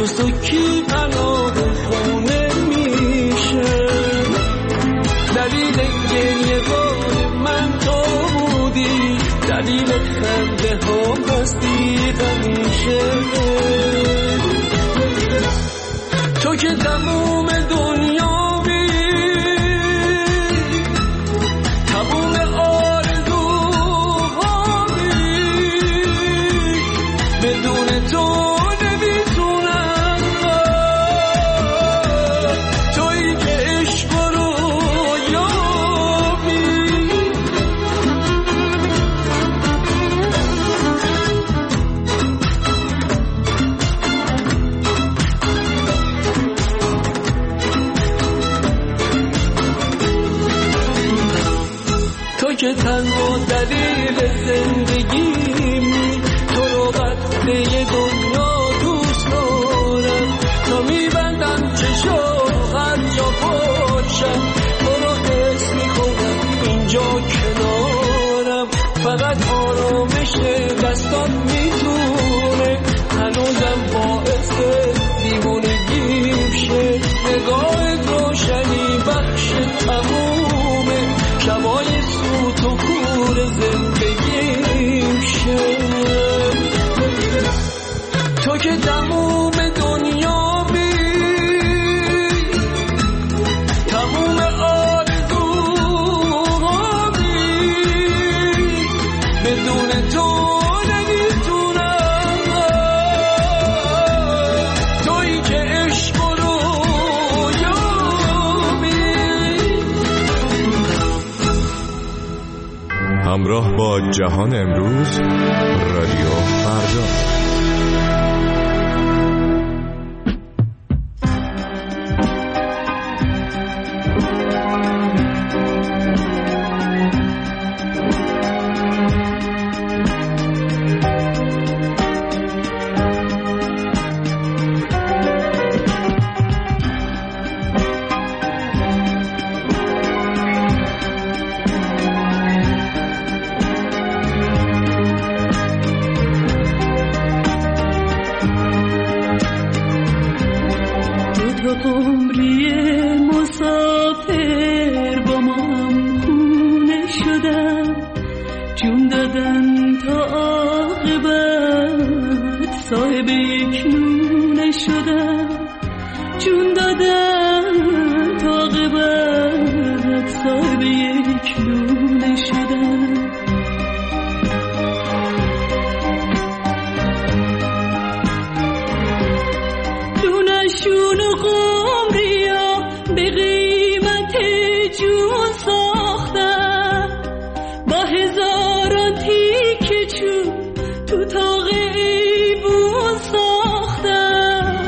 جز تو کی پناه خونه میشه؟ دلیل گریه های من تو بودی، دلیل خنده ها هستی همیشه. تو که تموم دنیایی، تموم آرزوهایی، بدون تو نمیتونم. تویی که عشق رو یابی، تو که تنها دلیل زندگیمی، تو رو وقته دنیا دوست دارم. تا میبندم چشم هر جا باشم، تو رو حس میکنم اینجا کنارم. فقط آرامش دستات میتونه هنوزم باعث دیوونگیم شه. نگاه روشنی بخش تموم شبای سوت و کور زندگیم شه. تو که تموم دنیا بی، تموم آرزوها بی، بدون تو نمیتونم. تویی که عشق رو یابی. همراه با جهان امروز، رادیو فردا. عمری مسافر با ما هم خونه شدن، جون دادن تا عاقبت صاحب یک نونه شدن. جون دادن تا عاقبت صاحب یک نونه شدن. دونشون و قمریا به قیمت جون ساختن، با هزاران تیکه چوب تو تاق ایوون ساختن.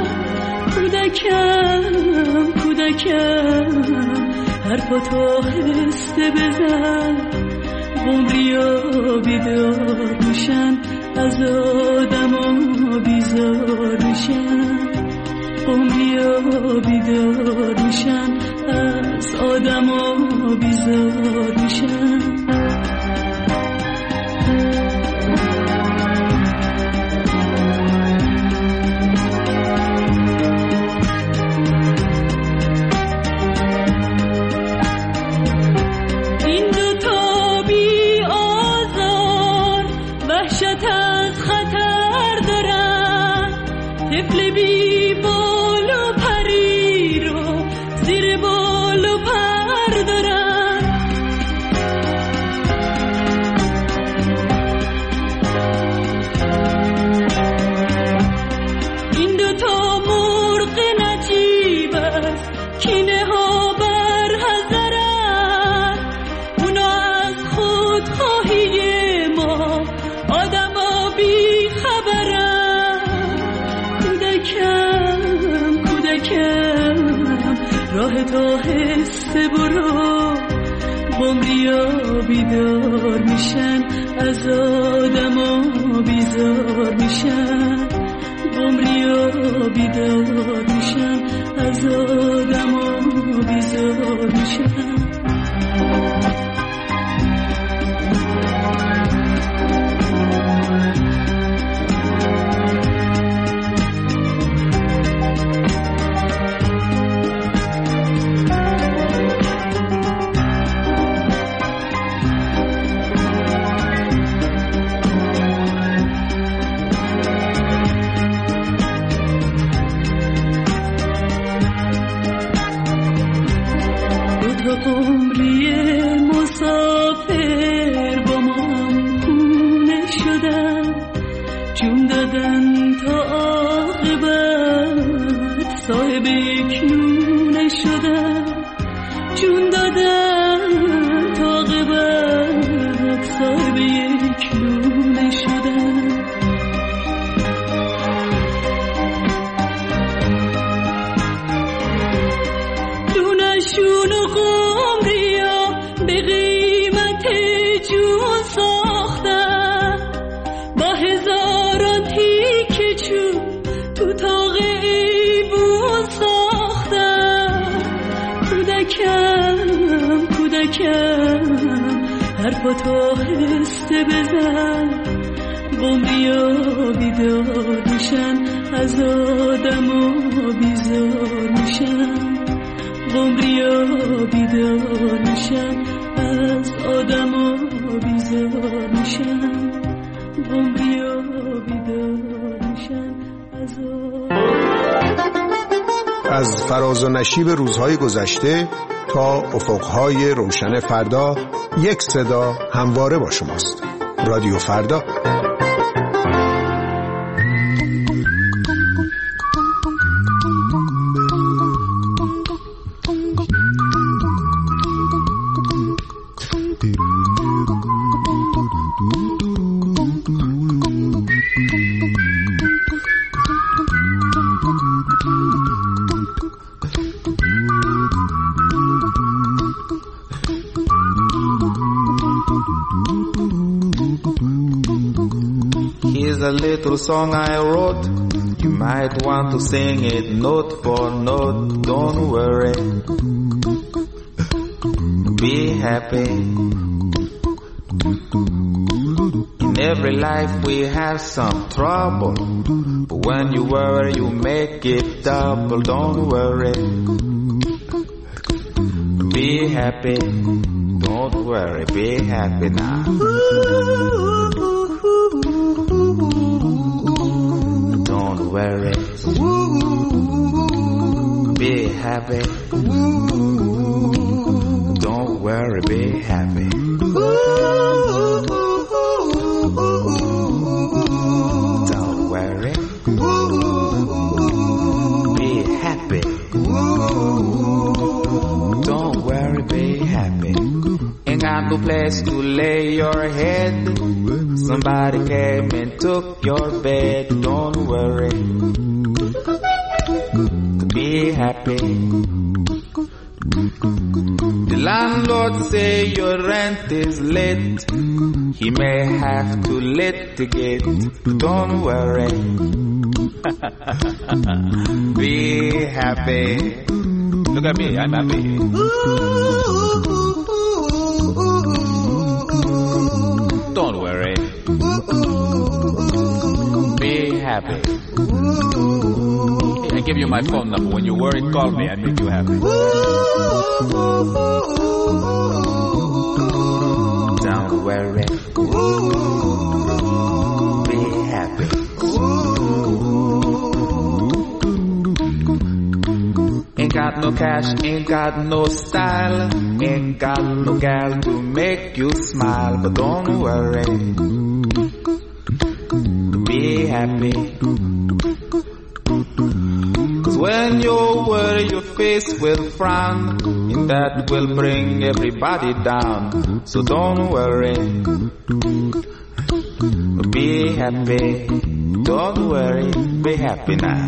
کودکم هر پا تا هسته بزن، قمریا بیدار میشن از آدم ها بیزار میشن. قمریا بیدار میشن از آدم ها بیزار میشن. این دوتا بی آزار وحشت از خطر دارن، طفل بی بال و پری رو زیر بال و پر دارن. این دوتا مرغ نجیب است، کینه ها بر حذرن. اونا از خودخواهی ما آدم ها بی خبرن. کودکم راه تا هسته برو، قمریا بیدار میشن از آدم ها بیزار میشن. قمریا بیدار میشن از آدم ها بیزار میشن. عمری مسافر با من خونه شدن، جون دادن تا عاقبت صاحب یک نونه شدن، جون دادن تا عاقبت صاحب یک نونه شدن. نونشون و قمریا به قیمت جون ساختن، با هزاران تیکه چوب تو تاق ایوون ساختن. کودکم حرفاتو آهسته بزن، قمریا بیدار میشن از آدم و بیزار میشن، قمریا بیدار میشن از آدم و بیزار میشن، قمریا بیدار میشن از از فراز و نشیب روزهای گذشته تا افقهای روشن فردا، یک صدا همواره با شماست. رادیو فردا. Here's a little song I wrote. You might want to sing it note for note. Don't worry. Be happy. In every life we have some trouble, but when you worry you make it double. Don't worry. Be happy. Don't worry. Be happy now. Don't worry. Be happy. Don't worry, be happy. Don't worry. Be happy. Don't worry, be happy. Ain't got no place to lay your head. Somebody came and took your bed. Don't worry. Be happy. The landlord say your rent is late. He may have to litigate. Don't worry. Be happy. Look at me, I'm happy. Don't worry. Be happy. I give you my phone number. When you're worried, call me. I make you happy. Don't worry. Be happy. Ain't got no cash, ain't got no style, ain't got no gal to make you smile, but don't worry. Be happy. Cause when you worry your face will frown, and that will bring everybody down. So don't worry. Be happy. Don't worry. Be happy now.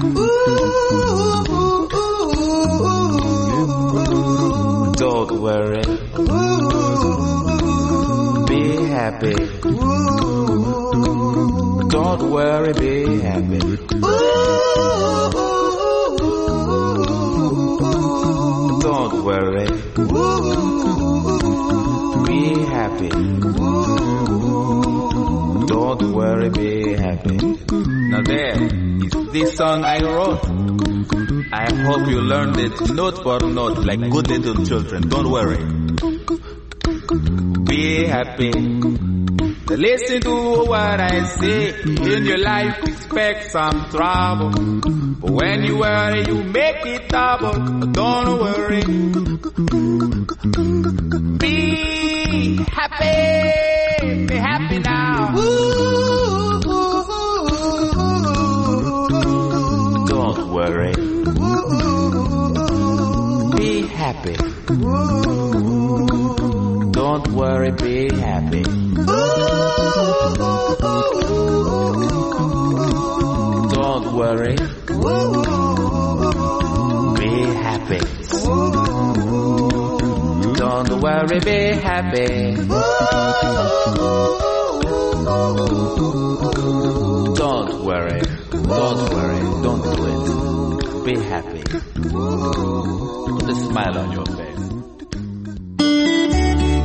Don't worry. Be happy. Don't worry, be happy. Don't worry. Be happy. Don't worry, be happy. Now there is this song I wrote. I hope you learned it note for note like good little children. Don't worry. Be happy. Listen to what I say. In your life, expect some trouble. But when you worry, you make it double. Don't worry. Be happy. Be happy now. Don't worry. Be happy. Don't worry, be happy. Don't worry. Be happy. Don't worry, be happy. Don't worry. Don't worry. Don't do it. Be happy. Put a smile on your face.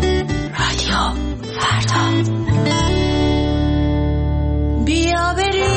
رادیو فردا. بیا بریم